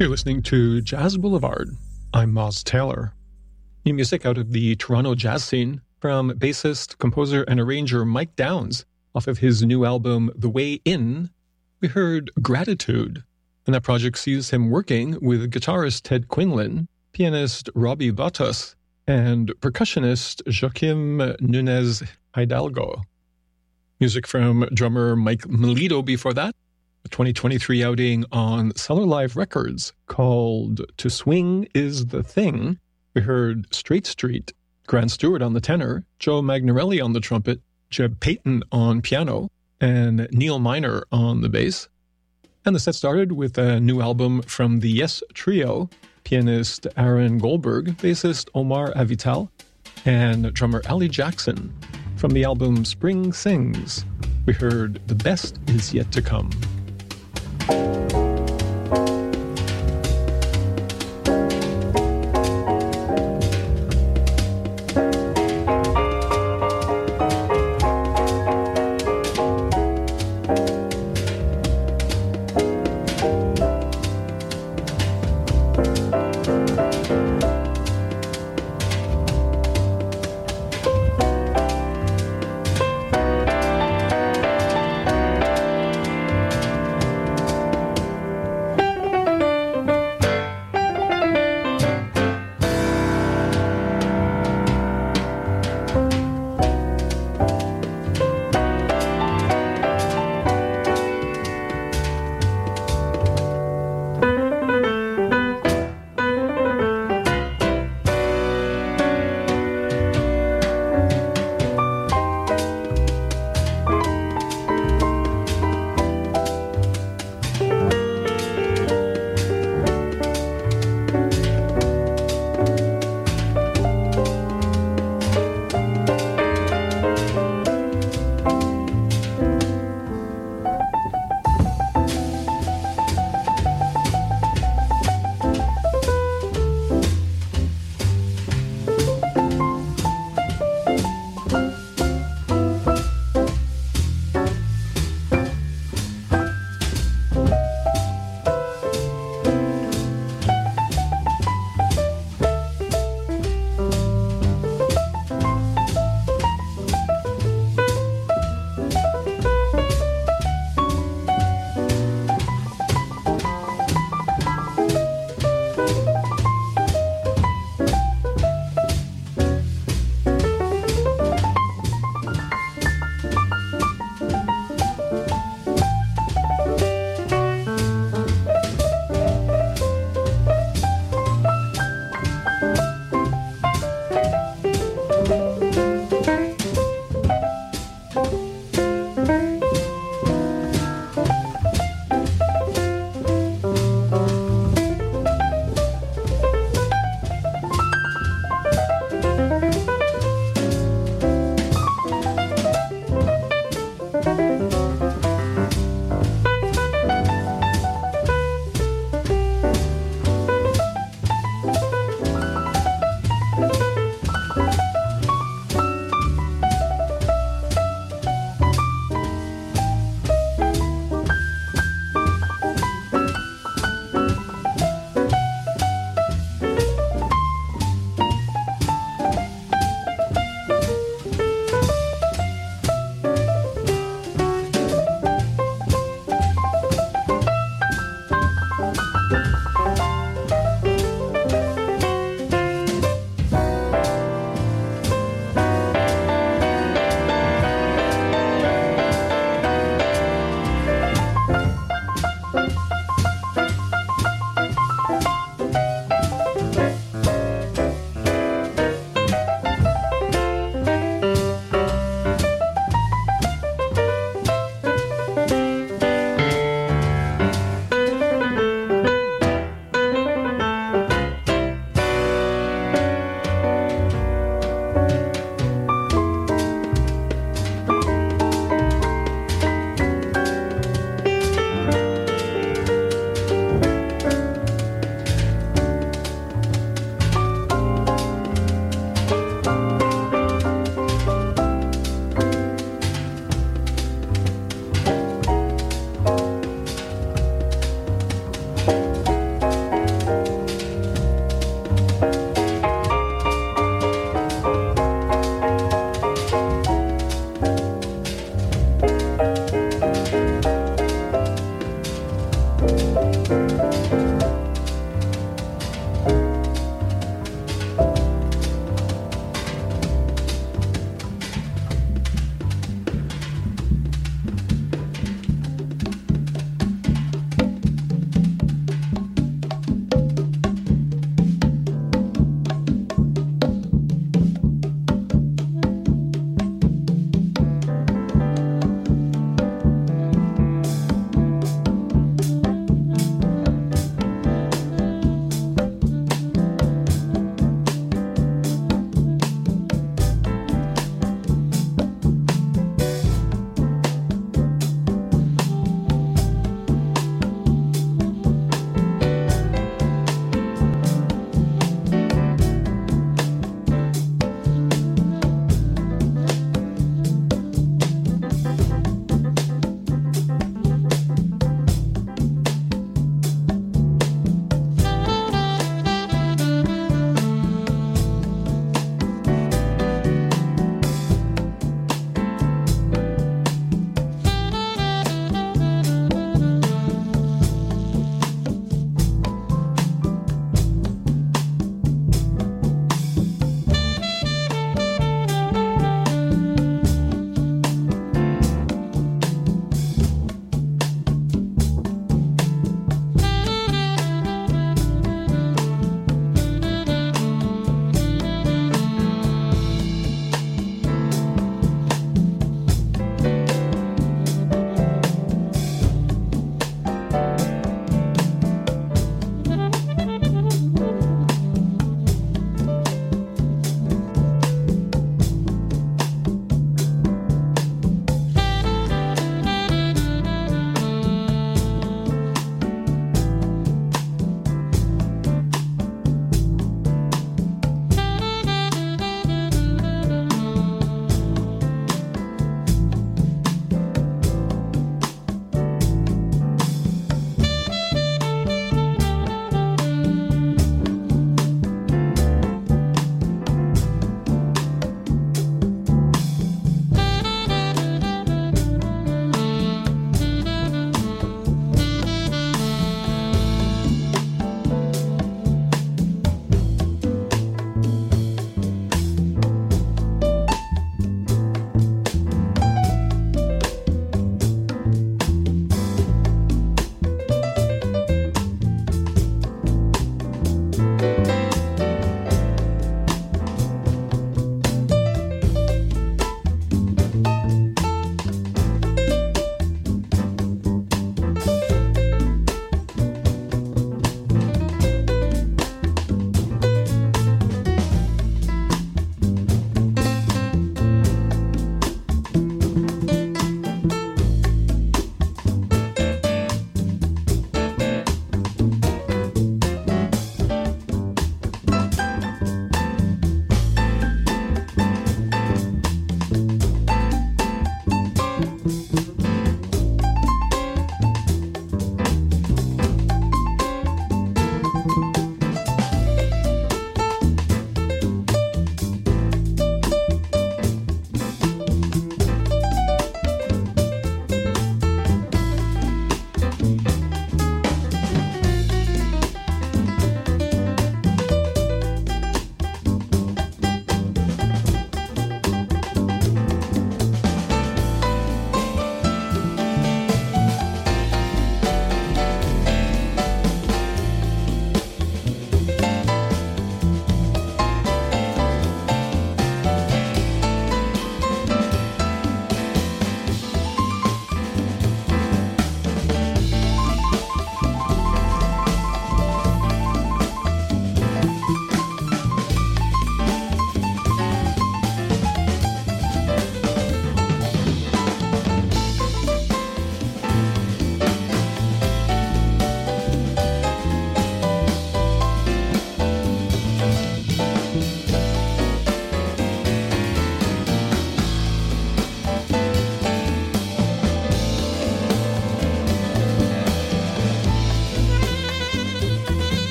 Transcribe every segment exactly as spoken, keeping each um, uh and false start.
You're listening to Jazz Boulevard. I'm Moz Taylor. New music out of the Toronto jazz scene from bassist, composer, and arranger Mike Downs off of his new album, The Way In. We heard Gratitude, and that project sees him working with guitarist Ted Quinlan, pianist Robbie Vatos, and percussionist Joaquim Nunez Hidalgo. Music from drummer Mike Melito before that. A twenty twenty-three outing on Cellar Live Records called To Swing Is the Thing. We heard Straight Street, Grant Stewart on the tenor, Joe Magnarelli on the trumpet, Jeb Payton on piano, and Neil Miner on the bass. And the set started with a new album from the Yes Trio, pianist Aaron Goldberg, bassist Omar Avital, and drummer Ali Jackson. From the album Spring Sings, we heard The Best Is Yet to Come.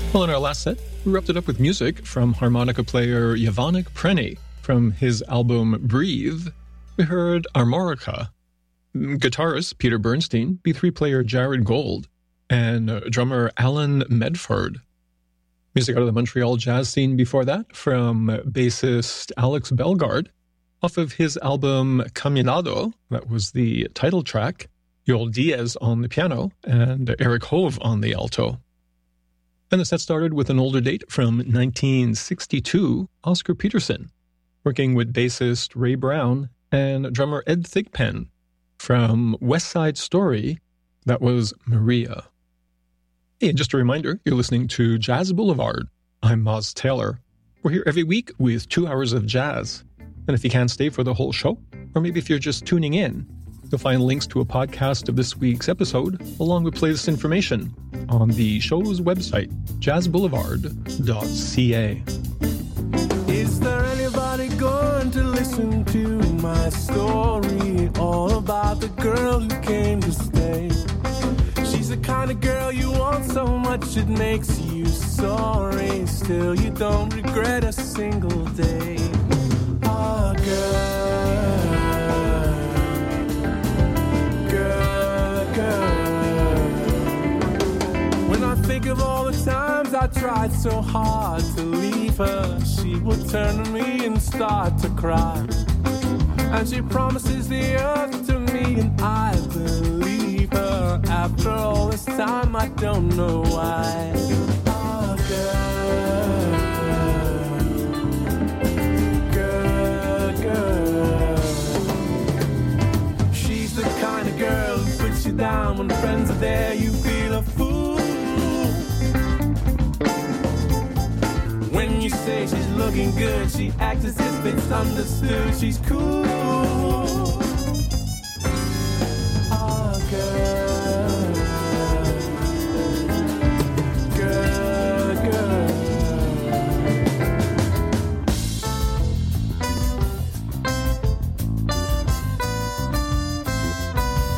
Well, in our last set, we wrapped it up with music from harmonica player Yavanik Preny from his album Breathe. We heard Armorica, guitarist Peter Bernstein, B three player Jared Gold, and drummer Alan Medford. Music out of the Montreal jazz scene before that from bassist Alex Bellegarde off of his album Caminado. That was the title track. Yoel Diaz on the piano and Eric Hove on the alto. And the set started with an older date from nineteen sixty-two, Oscar Peterson, working with bassist Ray Brown and drummer Ed Thigpen from West Side Story. That was Maria. Hey, and just a reminder, you're listening to Jazz Boulevard. I'm Moz Taylor. We're here every week with two hours of jazz. And if you can't stay for the whole show, or maybe if you're just tuning in, you'll find links to a podcast of this week's episode, along with playlist information, on the show's website, jazz boulevard dot c a. Is there anybody going to listen to my story? All about the girl who came to stay. She's the kind of girl you want so much it makes you sorry. Still you don't regret a single day. Oh, girl, girl, girl. When I think of all the times I tried so hard to leave her, she would turn to me and start to cry. And she promises the earth to me, and I believe her. After all this time, I don't know why. Oh, girl, girl, girl. She's the kind of girl who puts you down when friends are there. You feel a fool. When you say she's looking good, she acts as if it's understood. She's cool.